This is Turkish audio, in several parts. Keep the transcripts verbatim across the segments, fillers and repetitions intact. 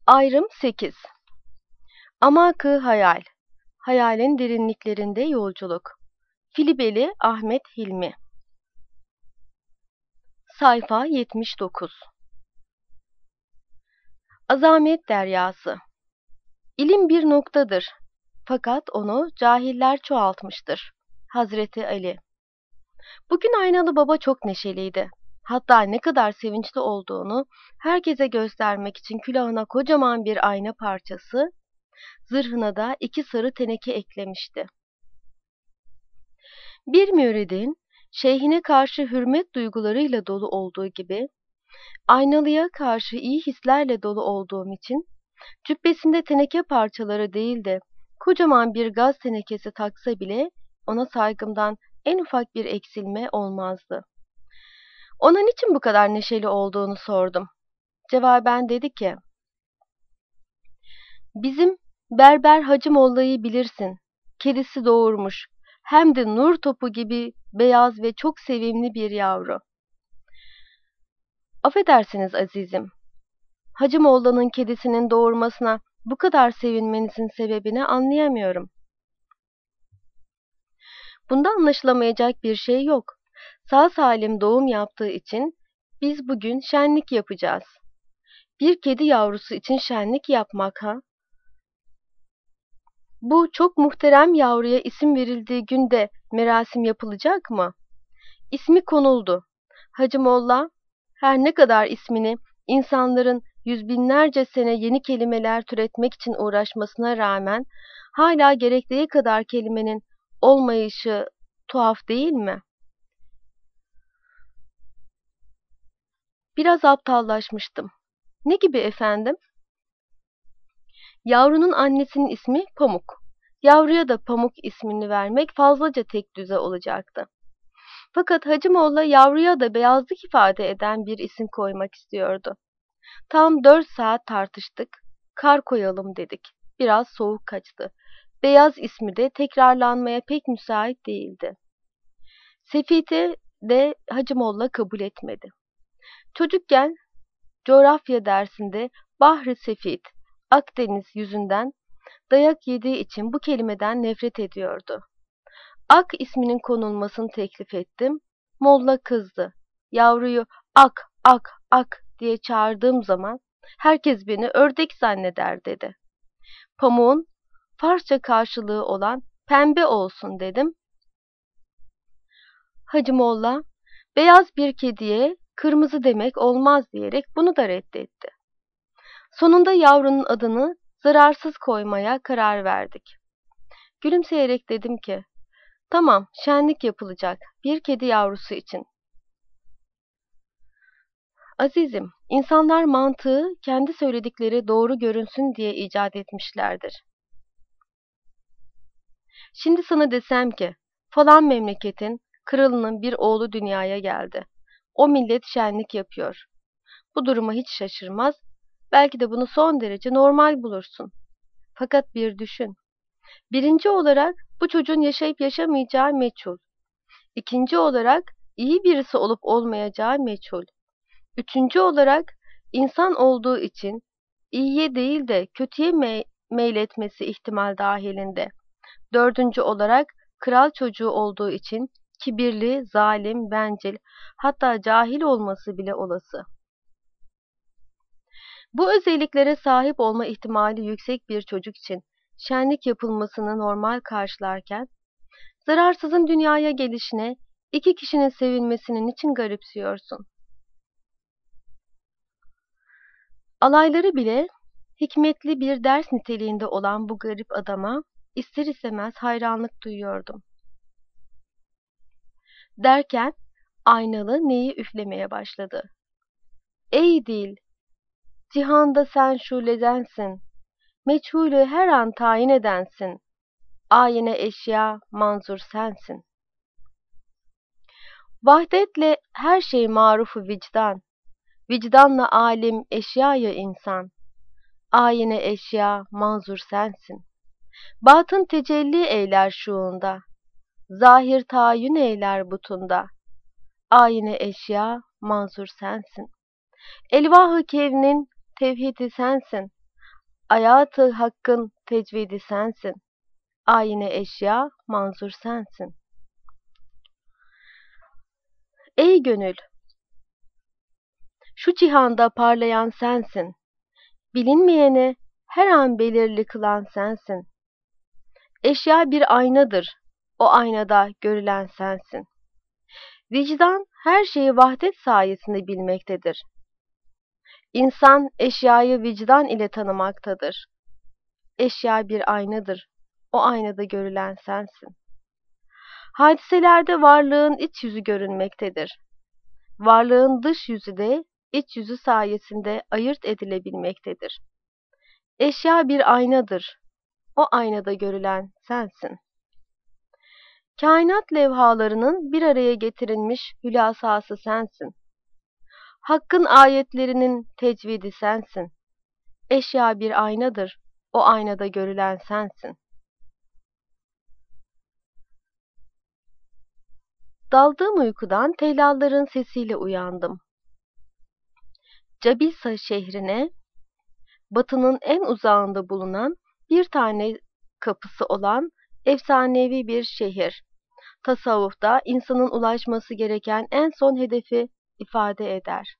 Ayrım sekiz. Amakı hayal. Hayalin derinliklerinde yolculuk. Filibeli Ahmet Hilmi. Sayfa yetmiş dokuz. Azamet deryası. İlim bir noktadır. Fakat onu cahiller çoğaltmıştır. Hazreti Ali. Bugün Aynalı Baba çok neşeliydi. Hatta ne kadar sevinçli olduğunu herkese göstermek için külahına kocaman bir ayna parçası, zırhına da iki sarı teneke eklemişti. Bir müridin şeyhine karşı hürmet duygularıyla dolu olduğu gibi, Aynalı'ya karşı iyi hislerle dolu olduğum için, cübbesinde teneke parçaları değil de kocaman bir gaz tenekesi taksa bile ona saygımdan en ufak bir eksilme olmazdı. Ona niçin bu kadar neşeli olduğunu sordum. Cevaben dedi ki, bizim berber Hacı Molla'yı bilirsin. Kedisi doğurmuş. Hem de nur topu gibi beyaz ve çok sevimli bir yavru. Affedersiniz azizim. Hacı Molla'nın kedisinin doğurmasına bu kadar sevinmenizin sebebini anlayamıyorum. Bunda anlaşılamayacak bir şey yok. Sağ salim doğum yaptığı için biz bugün şenlik yapacağız. Bir kedi yavrusu için şenlik yapmak ha? Bu çok muhterem yavruya isim verildiği günde merasim yapılacak mı? İsmi konuldu. Hacı Molla, her ne kadar ismini insanların yüz binlerce sene yeni kelimeler türetmek için uğraşmasına rağmen hala gerektiği kadar kelimenin olmayışı tuhaf değil mi? Biraz aptallaşmıştım. Ne gibi efendim? Yavrunun annesinin ismi Pamuk. Yavruya da Pamuk ismini vermek fazlaca tekdüze olacaktı. Fakat Hacı Molla yavruya da beyazlık ifade eden bir isim koymak istiyordu. Tam dört saat tartıştık. Kar koyalım dedik. Biraz soğuk kaçtı. Beyaz ismi de tekrarlanmaya pek müsait değildi. Sefite de Hacı Molla kabul etmedi. Çocukken coğrafya dersinde Bahri Sefit, Akdeniz yüzünden dayak yediği için bu kelimeden nefret ediyordu. Ak isminin konulmasını teklif ettim. Molla kızdı. Yavruyu ak, ak, ak diye çağırdığım zaman herkes beni ördek zanneder dedi. Pamuğun Farsça karşılığı olan pembe olsun dedim. Hacı Molla, beyaz bir kediye kırmızı demek olmaz diyerek bunu da reddetti. Sonunda yavrunun adını zararsız koymaya karar verdik. Gülümseyerek dedim ki, tamam, şenlik yapılacak bir kedi yavrusu için. Azizim, insanlar mantığı kendi söyledikleri doğru görünsün diye icat etmişlerdir. Şimdi sana desem ki, falan memleketin kralının bir oğlu dünyaya geldi. O millet şenlik yapıyor. Bu duruma hiç şaşırmaz, belki de bunu son derece normal bulursun. Fakat bir düşün. Birinci olarak bu çocuğun yaşayıp yaşamayacağı meçhul. İkinci olarak iyi birisi olup olmayacağı meçhul. Üçüncü olarak insan olduğu için iyiye değil de kötüye me meyletmesi ihtimal dahilinde. Dördüncü olarak kral çocuğu olduğu için kibirli, zalim, bencil, hatta cahil olması bile olası. Bu özelliklere sahip olma ihtimali yüksek bir çocuk için şenlik yapılmasını normal karşılarken, zararsızın dünyaya gelişine iki kişinin sevinmesinin için garipsiyorsun. Alayları bile hikmetli bir ders niteliğinde olan bu garip adama ister istemez hayranlık duyuyordum. Derken Aynalı neyi üflemeye başladı. Ey dil, cihanda sen şuledensin, meçhulü her an tayin edensin, ayine eşya manzur sensin. Vahdetle her şey marufu vicdan, vicdanla alim eşyaya insan, ayine eşya manzur sensin. Batın tecelli eyler şuunda, zahir tayin eyler butunda, ayine eşya manzur sensin. Elvahı kevnin tevhidi sensin, Ayatı hakkın tecvidi sensin. Ayine eşya manzur sensin. Ey gönül! Şu cihanda parlayan sensin. Bilinmeyeni her an belirli kılan sensin. Eşya bir aynadır. O aynada görülen sensin. Vicdan her şeyi vahdet sayesinde bilmektedir. İnsan eşyayı vicdan ile tanımaktadır. Eşya bir aynadır. O aynada görülen sensin. Hadiselerde varlığın iç yüzü görünmektedir. Varlığın dış yüzü de iç yüzü sayesinde ayırt edilebilmektedir. Eşya bir aynadır. O aynada görülen sensin. Kainat levhalarının bir araya getirilmiş hülasası sensin. Hakkın ayetlerinin tecvidi sensin. Eşya bir aynadır. O aynada görülen sensin. Daldığım uykudan tellalların sesiyle uyandım. Cabilsa şehrine, batının en uzağında bulunan bir tane kapısı olan efsanevi bir şehir. Tasavvufta insanın ulaşması gereken en son hedefi ifade eder.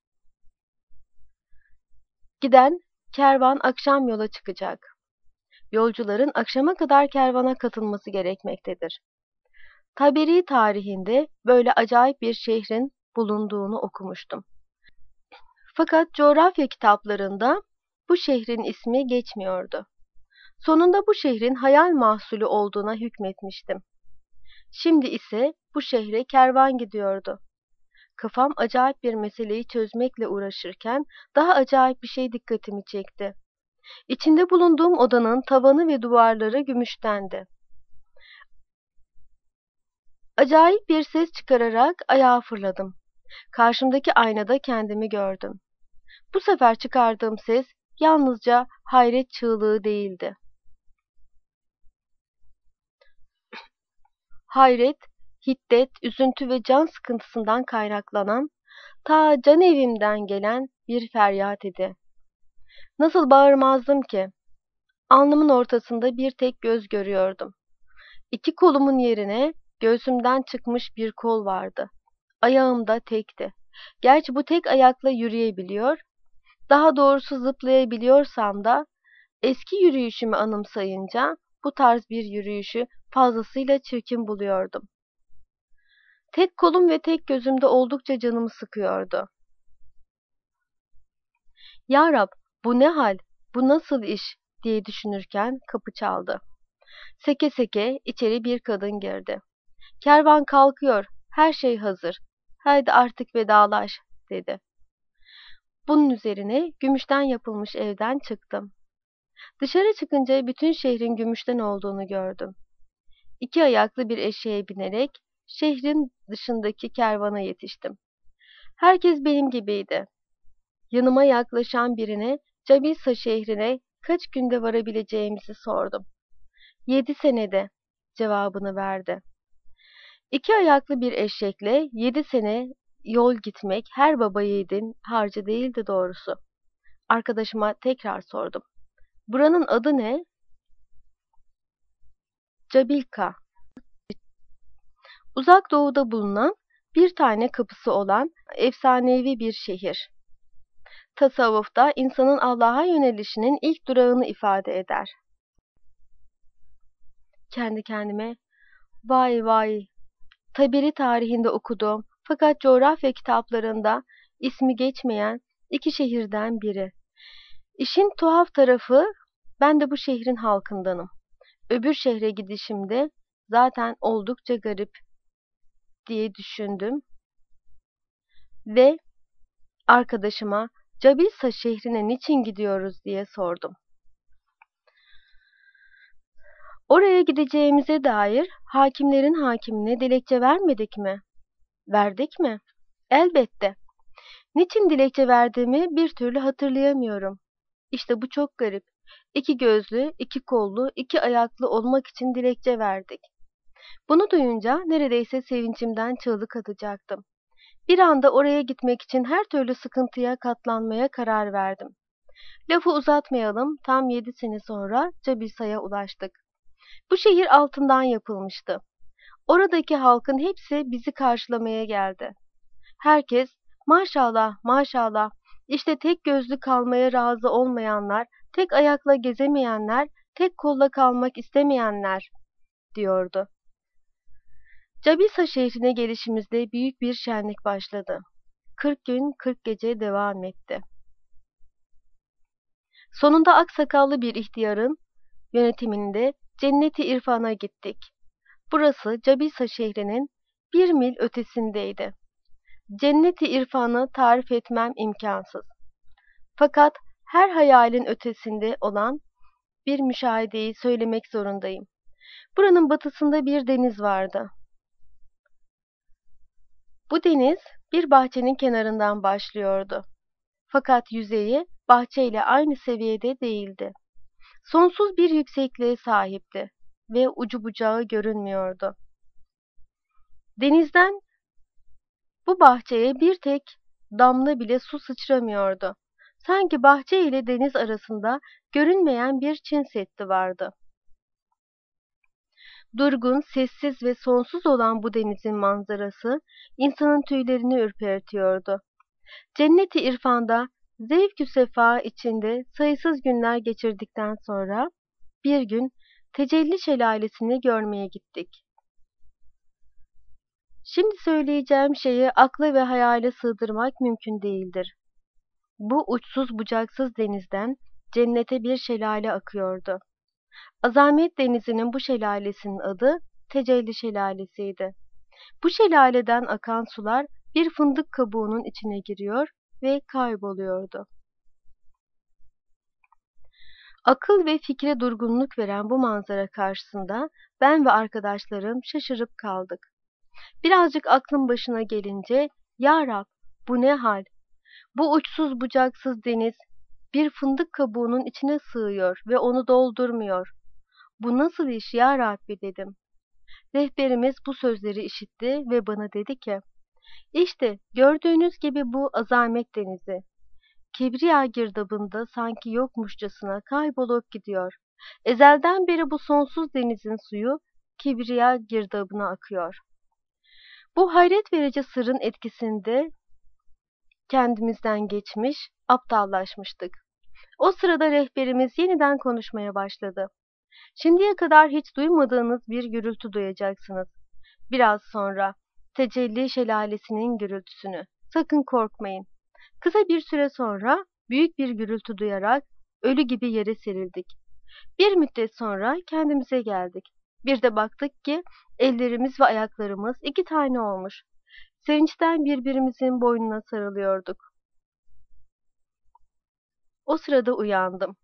Giden kervan akşam yola çıkacak. Yolcuların akşama kadar kervana katılması gerekmektedir. Taberi tarihinde böyle acayip bir şehrin bulunduğunu okumuştum. Fakat coğrafya kitaplarında bu şehrin ismi geçmiyordu. Sonunda bu şehrin hayal mahsulü olduğuna hükmetmiştim. Şimdi ise bu şehre kervan gidiyordu. Kafam acayip bir meseleyi çözmekle uğraşırken daha acayip bir şey dikkatimi çekti. İçinde bulunduğum odanın tavanı ve duvarları gümüştendi. Acayip bir ses çıkararak ayağa fırladım. Karşımdaki aynada kendimi gördüm. Bu sefer çıkardığım ses yalnızca hayret çığlığı değildi. Hayret, hiddet, üzüntü ve can sıkıntısından kaynaklanan, ta can evimden gelen bir feryat idi. Nasıl bağırmazdım ki? Alnımın ortasında bir tek göz görüyordum. İki kolumun yerine göğsümden çıkmış bir kol vardı. Ayağım da tekti. Gerçi bu tek ayakla yürüyebiliyor, daha doğrusu zıplayabiliyorsam da eski yürüyüşümü anımsayınca bu tarz bir yürüyüşü fazlasıyla çirkin buluyordum. Tek kolum ve tek gözümde oldukça canımı sıkıyordu. Ya Rab, bu ne hal, bu nasıl iş diye düşünürken kapı çaldı. Seke seke içeri bir kadın girdi. Kervan kalkıyor, her şey hazır. Haydi artık vedalaş dedi. Bunun üzerine gümüşten yapılmış evden çıktım. Dışarı çıkınca bütün şehrin gümüşten olduğunu gördüm. İki ayaklı bir eşeğe binerek şehrin dışındaki kervana yetiştim. Herkes benim gibiydi. Yanıma yaklaşan birine Cabilsa şehrine kaç günde varabileceğimizi sordum. Yedi senede cevabını verdi. İki ayaklı bir eşekle yedi sene yol gitmek her baba yiğidin harcı değildi doğrusu. Arkadaşıma tekrar sordum. Buranın adı ne? Cabilka. Uzak doğuda bulunan bir tane kapısı olan efsanevi bir şehir. Tasavvufta insanın Allah'a yönelişinin ilk durağını ifade eder. Kendi kendime, vay vay, Taberi tarihinde okuduğum fakat coğrafya kitaplarında ismi geçmeyen iki şehirden biri. İşin tuhaf tarafı, ben de bu şehrin halkındanım. Öbür şehre gidişimde zaten oldukça garip diye düşündüm ve arkadaşıma Cabilsa şehrine niçin gidiyoruz diye sordum. Oraya gideceğimize dair hakimlerin hakimine dilekçe vermedik mi? Verdik mi? Elbette. Niçin dilekçe verdiğimi bir türlü hatırlayamıyorum. İşte bu çok garip. İki gözlü, iki kollu, iki ayaklı olmak için dilekçe verdik. Bunu duyunca neredeyse sevincimden çığlık atacaktım. Bir anda oraya gitmek için her türlü sıkıntıya katlanmaya karar verdim. Lafı uzatmayalım, tam yedi sene sonra Cabisa'ya ulaştık. Bu şehir altından yapılmıştı. Oradaki halkın hepsi bizi karşılamaya geldi. Herkes, maşallah, maşallah, işte tek gözlü kalmaya razı olmayanlar, tek ayakla gezemeyenler, tek kolla kalmak istemeyenler, diyordu. Cabisa şehrine gelişimizde büyük bir şenlik başladı. Kırk gün, kırk gece devam etti. Sonunda aksakallı bir ihtiyarın yönetiminde Cennet-i İrfan'a gittik. Burası Cabisa şehrinin bir mil ötesindeydi. Cennet-i İrfan'ı tarif etmem imkansız. Fakat her hayalin ötesinde olan bir müşahedeyi söylemek zorundayım. Buranın batısında bir deniz vardı. Bu deniz bir bahçenin kenarından başlıyordu. Fakat yüzeyi bahçeyle aynı seviyede değildi. Sonsuz bir yüksekliğe sahipti ve ucu bucağı görünmüyordu. Denizden bu bahçeye bir tek damla bile su sıçramıyordu. Sanki bahçe ile deniz arasında görünmeyen bir Çin Seddi vardı. Durgun, sessiz ve sonsuz olan bu denizin manzarası insanın tüylerini ürpertiyordu. Cennet-i İrfan'da zevk-ü sefa içinde sayısız günler geçirdikten sonra bir gün Tecelli Şelalesi'ni görmeye gittik. Şimdi söyleyeceğim şeyi akla ve hayale sığdırmak mümkün değildir. Bu uçsuz bucaksız denizden cennete bir şelale akıyordu. Azamet denizinin bu şelalesinin adı Tecelli Şelalesi'ydi. Bu şelaleden akan sular bir fındık kabuğunun içine giriyor ve kayboluyordu. Akıl ve fikre durgunluk veren bu manzara karşısında ben ve arkadaşlarım şaşırıp kaldık. Birazcık aklım başına gelince, "Ya Rab, bu ne hal? Bu uçsuz bucaksız deniz bir fındık kabuğunun içine sığıyor ve onu doldurmuyor. Bu nasıl iş ya Rabbi?" dedim. Rehberimiz bu sözleri işitti ve bana dedi ki, "İşte gördüğünüz gibi bu azamet denizi. Kibriya girdabında sanki yokmuşçasına kaybolup gidiyor. Ezelden beri bu sonsuz denizin suyu Kibriya girdabına akıyor. Bu hayret verici sırrın etkisinde kendimizden geçmiş, aptallaşmıştık. O sırada rehberimiz yeniden konuşmaya başladı. Şimdiye kadar hiç duymadığınız bir gürültü duyacaksınız. Biraz sonra Tecelli Şelalesi'nin gürültüsünü. Sakın korkmayın. Kısa bir süre sonra büyük bir gürültü duyarak ölü gibi yere serildik. Bir müddet sonra kendimize geldik. Bir de baktık ki ellerimiz ve ayaklarımız iki tane olmuş. Sevinçten birbirimizin boynuna sarılıyorduk. O sırada uyandım.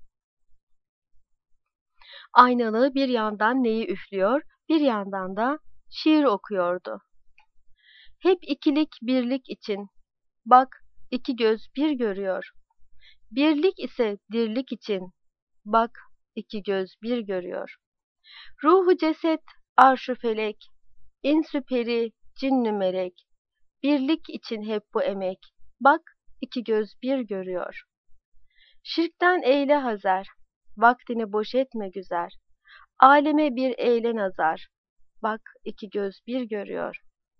Aynalı bir yandan neyi üflüyor, bir yandan da şiir okuyordu. Hep ikilik birlik için. Bak, iki göz bir görüyor. Birlik ise dirlik için. Bak, iki göz bir görüyor. Ruhu ceset, arş-ı felek, insü peri, cinnü melek. Birlik için hep bu emek. Bak, iki göz bir görüyor. Şirkten eyle hazer, vaktini boş etme güzel. Aleme bir eyle nazar, bak iki göz bir görüyor.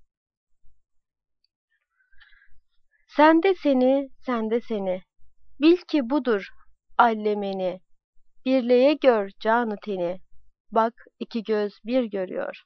Sende seni, sende seni, bil ki budur allemeni. Birliğe gör canı teni, bak iki göz bir görüyor.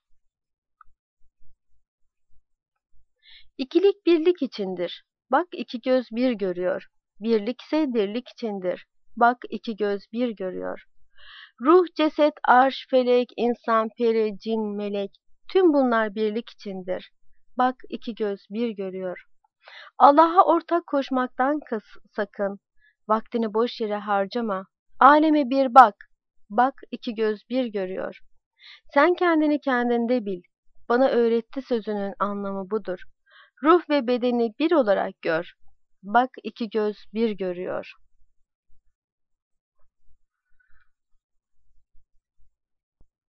İkilik birlik içindir, bak iki göz bir görüyor. Birlik ise dirlik içindir, bak iki göz bir görüyor. Ruh, ceset, arş, felek, insan, peri, cin, melek, tüm bunlar birlik içindir. Bak iki göz bir görüyor. Allah'a ortak koşmaktan sakın. Vaktini boş yere harcama. Aleme bir bak. Bak iki göz bir görüyor. Sen kendini kendinde bil. Bana öğretti sözünün anlamı budur. Ruh ve bedeni bir olarak gör. Bak iki göz bir görüyor.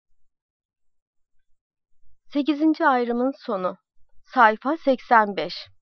Sekizinci ayrımın sonu. Sayfa seksen beş.